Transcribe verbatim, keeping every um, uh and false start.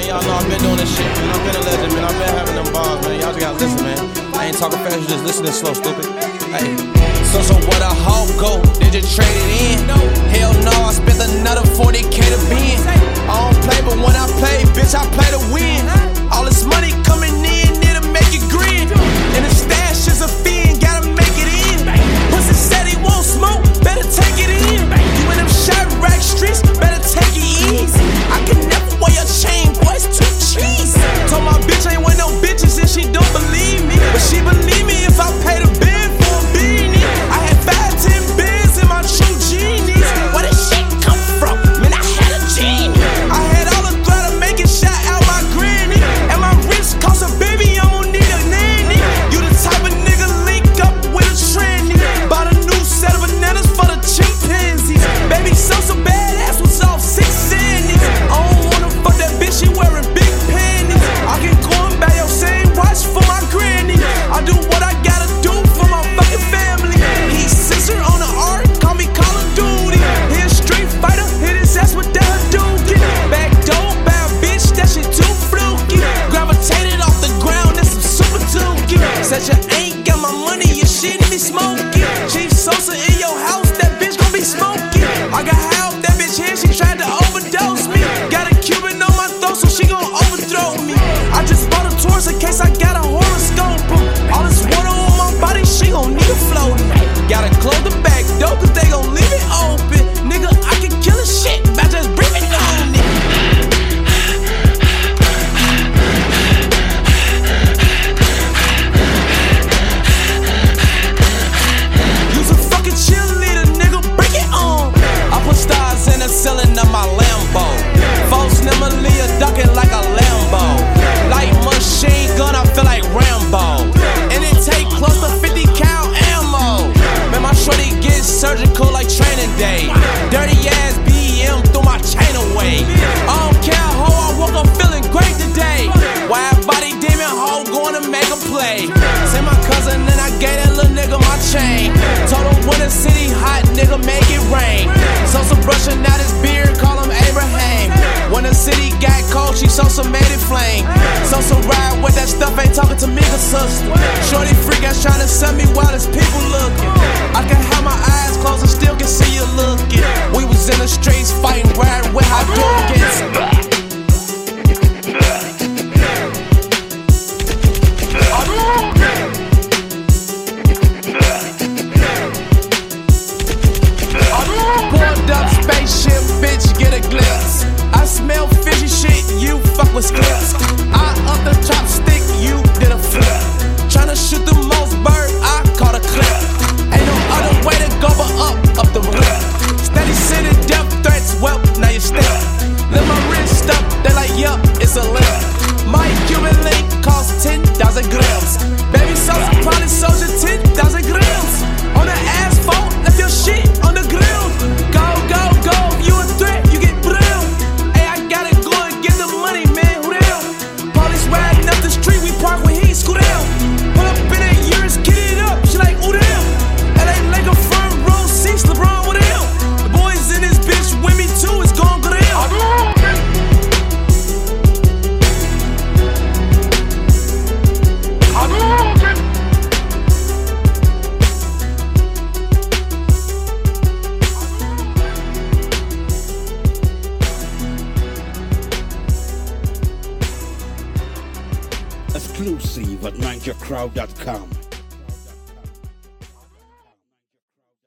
y'all know I've been doing this shit, man. I've been a legend, man. I've been having them bars, man. Y'all just gotta listen, man. I ain't talking fast, you just listening slow, stupid. Hey. So, so what a hoe go? Did you trade it in? No. Hell no, I spent another forty K to win. I don't play, but when I play, bitch, I play to win. All this money coming in, it'll make you grin. And the stash is a fiend, gotta make it in. Pussy said he won't smoke, better take it in. You in them Chirac streets, better take it easy. I can never wear your chain, boy, it's too cheesy. Told my bitch I ain't with no bitches and she don't believe me. But she believe me if I pay the bill for a beanie. I had five, ten bins in my true genies. Where this shit come from? Man, I had a genie. I had all the threat of making shot out my granny. And my wrist cost a baby, I'm gonna need a nanny. You the type of nigga link up with a tranny. Bought a new set of bananas for the chimpanzees. Baby, so so badass was off six sandies. I don't wanna fuck that bitch, she wearing big panties. I can go and buy your same watch for my granny. I do what I gotta do for my fucking family. He's sister on the arc, call me Call of Duty. He a street fighter, hit his ass with that Hadouken. Back door, bad bitch, that shit too fluky. Gravitated off the ground, that's some super dookie. Said you ain't got my money, your shit be smoky. Chief Sosa in your house, that bitch gon' be smoky. I got high off that bitch here, she tried to overdose me. Got a Cuban on my throat, so she gon' overthrow me. I just bought a Taurus in case I got a horoscope. All this water on my body, she gon' need a floaty. Gotta close the back door, cause they gon' leave it open. Nigga, I can kill a shit by just breathing on it. Use a fucking cheerleader, nigga, break it on. I put stars in the ceiling of my Lambo. False Nemalia ducking like a Lambo. Like machine gun, I feel like Rambo. And it take close to fifty cal ammo. Man, my shorty gets surgical like training day. Dirty ass B M threw my chain away. I don't care how I woke up feeling great today. Wide body demon hoe going to make a play. Say my cousin and I gave that little nigga my chain. Told him when the city hot, nigga make it rain. Sosa brushing out his beard, call him Abraham. When the city got cold, she Sosa made it flame. Sosa ride with that stuff, ain't talking to me, the sister. Shorty freak ass trying to send me while there's people looking. I can have my eyes closed and still can see you looking. We was in the streets fighting, riding with Hadoukens. Pulled up spaceship, bitch, get a glimpse. I smell fishy shit, you fuck with scripts. I up the chopstick, you did a flip. Tryna shoot the most bird, I caught a clip. Ain't no other way to go but up, up the rip. Steady sending death threats, well, now you step. Let my wrist up, they like, yup, it's a limp. My Cuban link cost ten thousand grams. Baby Sosa probably sold you ten thousand grams. On the asphalt, left your shit on the grill. Go, go, go, if you a threat, you get brilled. Hey, I gotta go and get the money, man, who down? Police riding up the street, we park when he scoot down. Pull up in that Urus, get it up, she like, ooh, damn. L A like a front row seats, LeBron with him. The boys in this bitch with me too, it's gon' go down. Exclusive at ninja crowd dot com.